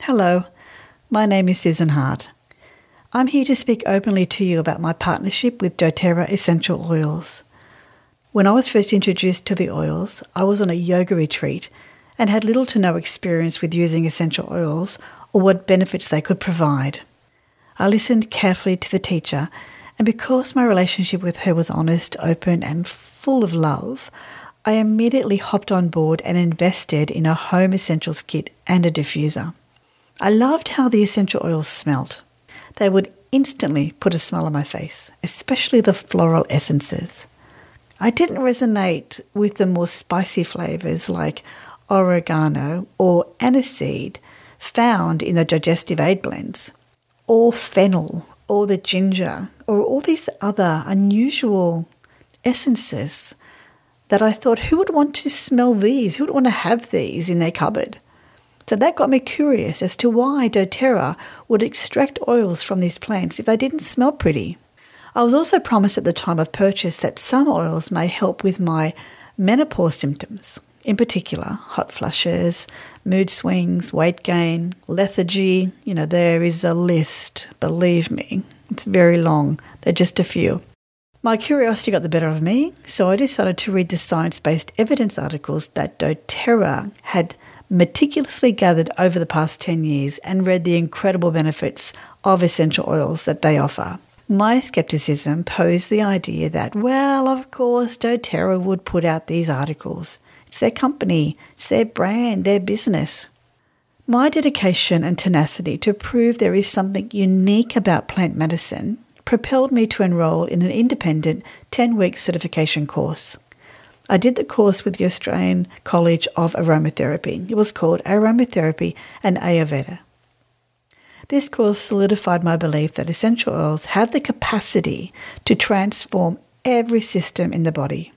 Hello, my name is Susan Hart. I'm here to speak openly to you about my partnership with doTERRA Essential Oils. When I was first introduced to the oils, I was on a yoga retreat and had little to no experience with using essential oils or what benefits they could provide. I listened carefully to the teacher, and because my relationship with her was honest, open and full of love, I immediately hopped on board and invested in a home essentials kit and a diffuser. I loved how the essential oils smelt. They would instantly put a smile on my face, especially the floral essences. I didn't resonate with the more spicy flavours like oregano or aniseed found in the digestive aid blends, or fennel, or the ginger, or all these other unusual essences that I thought, who would want to smell these? Who would want to have these in their cupboard? So that got me curious as to why doTERRA would extract oils from these plants if they didn't smell pretty. I was also promised at the time of purchase that some oils may help with my menopause symptoms, in particular hot flushes, mood swings, weight gain, lethargy. There is a list, believe me. It's very long. They're just a few. My curiosity got the better of me, so I decided to read the science-based evidence articles that doTERRA had meticulously gathered over the past 10 years and read the incredible benefits of essential oils that they offer. My skepticism posed the idea that, well, of course, doTERRA would put out these articles. It's their company, it's their brand, their business. My dedication and tenacity to prove there is something unique about plant medicine propelled me to enrol in an independent 10-week certification course. I did the course with the Australian College of Aromatherapy. It was called Aromatherapy and Ayurveda. This course solidified my belief that essential oils have the capacity to transform every system in the body.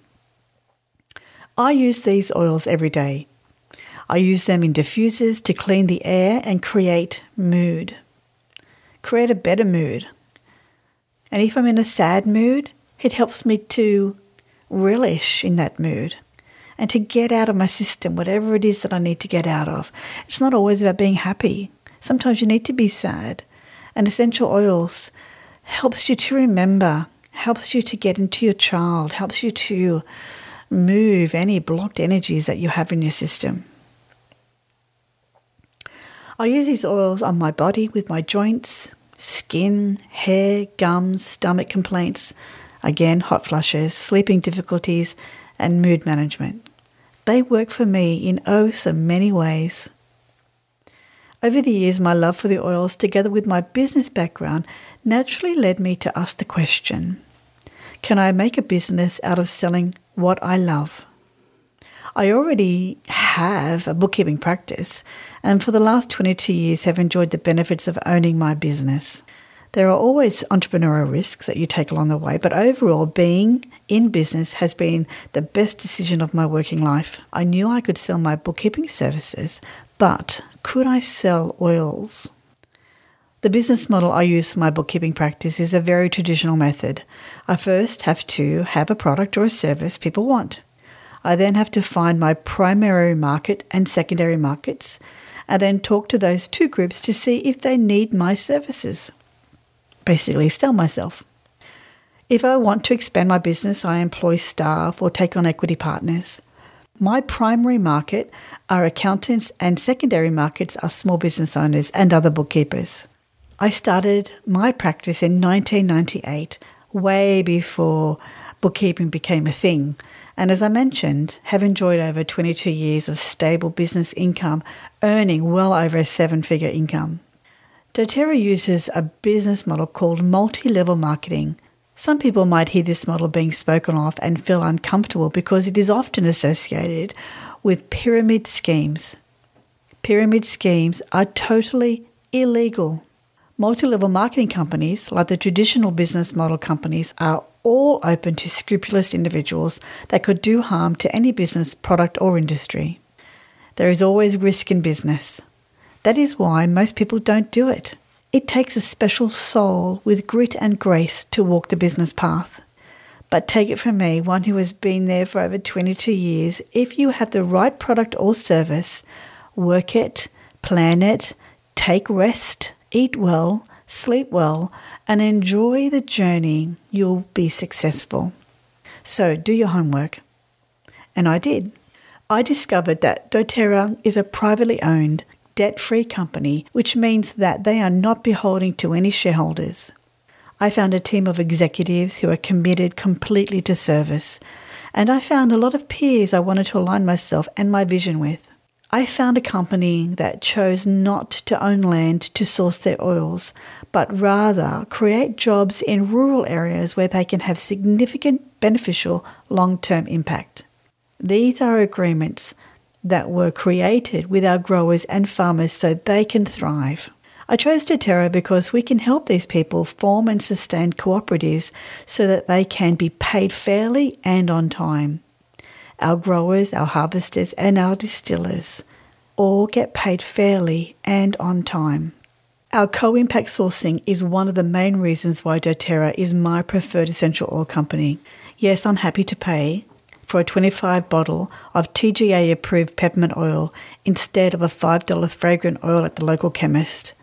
I use these oils every day. I use them in diffusers to clean the air and create mood. Create a better mood. And if I'm in a sad mood, it helps me to relish in that mood and to get out of my system whatever it is that I need to get out of. It's not always about being happy. Sometimes you need to be sad. And essential oils helps you to remember, helps you to get into your child, helps you to move any blocked energies that you have in your system. I use these oils on my body with my joints, skin, hair, gums, stomach complaints, again, hot flushes, sleeping difficulties, and mood management. They work for me in so many ways. Over the years, my love for the oils, together with my business background, naturally led me to ask the question, can I make a business out of selling what I love? I already have a bookkeeping practice, and for the last 22 years have enjoyed the benefits of owning my business. There are always entrepreneurial risks that you take along the way, but overall, being in business has been the best decision of my working life. I knew I could sell my bookkeeping services, but could I sell oils? The business model I use for my bookkeeping practice is a very traditional method. I first have to have a product or a service people want. I then have to find my primary market and secondary markets, and then talk to those two groups to see if they need my services. Basically, sell myself. If I want to expand my business, I employ staff or take on equity partners. My primary market are accountants and secondary markets are small business owners and other bookkeepers. I started my practice in 1998, way before bookkeeping became a thing. And as I mentioned, have enjoyed over 22 years of stable business income, earning well over a 7-figure income. doTERRA uses a business model called multi-level marketing. Some people might hear this model being spoken of and feel uncomfortable because it is often associated with pyramid schemes. Pyramid schemes are totally illegal. Multi-level marketing companies, like the traditional business model companies, are all open to scrupulous individuals that could do harm to any business, product or industry. There is always risk in business. That is why most people don't do it. It takes a special soul with grit and grace to walk the business path. But take it from me, one who has been there for over 22 years, if you have the right product or service, work it, plan it, take rest, eat well, sleep well, and enjoy the journey, you'll be successful. So do your homework. And I did. I discovered that doTERRA is a privately owned, debt-free company, which means that they are not beholden to any shareholders. I found a team of executives who are committed completely to service, and I found a lot of peers I wanted to align myself and my vision with. I found a company that chose not to own land to source their oils, but rather create jobs in rural areas where they can have significant beneficial long-term impact. These are agreements that were created with our growers and farmers so they can thrive. I chose doTERRA because we can help these people form and sustain cooperatives so that they can be paid fairly and on time. Our growers, our harvesters, and our distillers all get paid fairly and on time. Our co-impact sourcing is one of the main reasons why doTERRA is my preferred essential oil company. Yes, I'm happy to pay for a 25 bottle of TGA-approved peppermint oil instead of a $5 fragrant oil at the local chemist.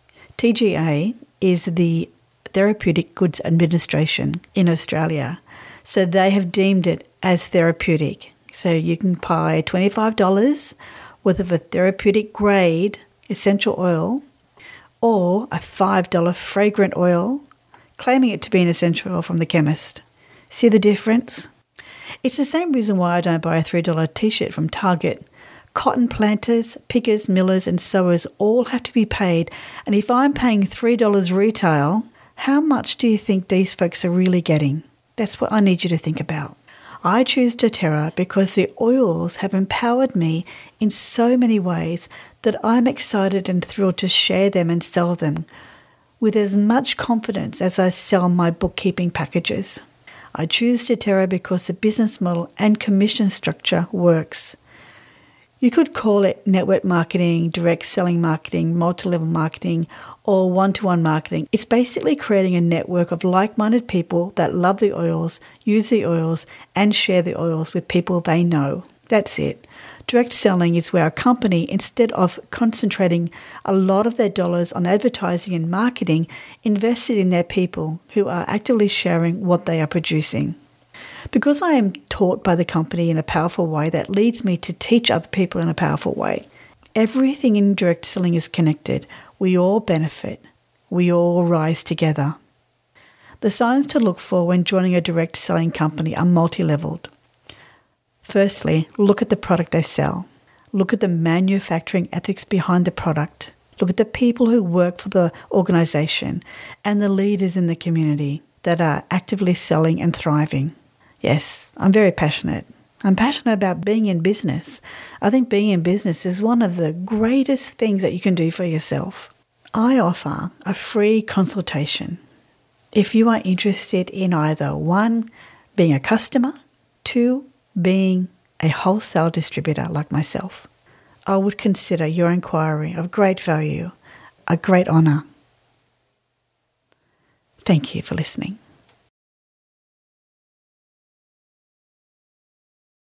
TGA is the Therapeutic Goods Administration in Australia, so they have deemed it as therapeutic. So you can buy $25 worth of a therapeutic grade essential oil or a $5 fragrant oil, claiming it to be an essential oil from the chemist. See the difference? It's the same reason why I don't buy a $3 t-shirt from Target. Cotton planters, pickers, millers and sowers all have to be paid, and if I'm paying $3 retail, how much do you think these folks are really getting? That's what I need you to think about. I choose doTERRA because the oils have empowered me in so many ways that I'm excited and thrilled to share them and sell them with as much confidence as I sell my bookkeeping packages. I choose doTERRA because the business model and commission structure works. You could call it network marketing, direct selling marketing, multi-level marketing, or one-to-one marketing. It's basically creating a network of like-minded people that love the oils, use the oils, and share the oils with people they know. That's it. Direct selling is where a company, instead of concentrating a lot of their dollars on advertising and marketing, invested in their people who are actively sharing what they are producing. Because I am taught by the company in a powerful way that leads me to teach other people in a powerful way. Everything in direct selling is connected. We all benefit. We all rise together. The signs to look for when joining a direct selling company are multi-leveled. Firstly, look at the product they sell. Look at the manufacturing ethics behind the product. Look at the people who work for the organisation and the leaders in the community that are actively selling and thriving. Yes, I'm very passionate. I'm passionate about being in business. I think being in business is one of the greatest things that you can do for yourself. I offer a free consultation. If you are interested in either 1, being a customer, 2, being a wholesale distributor like myself, I would consider your inquiry of great value, a great honour. Thank you for listening.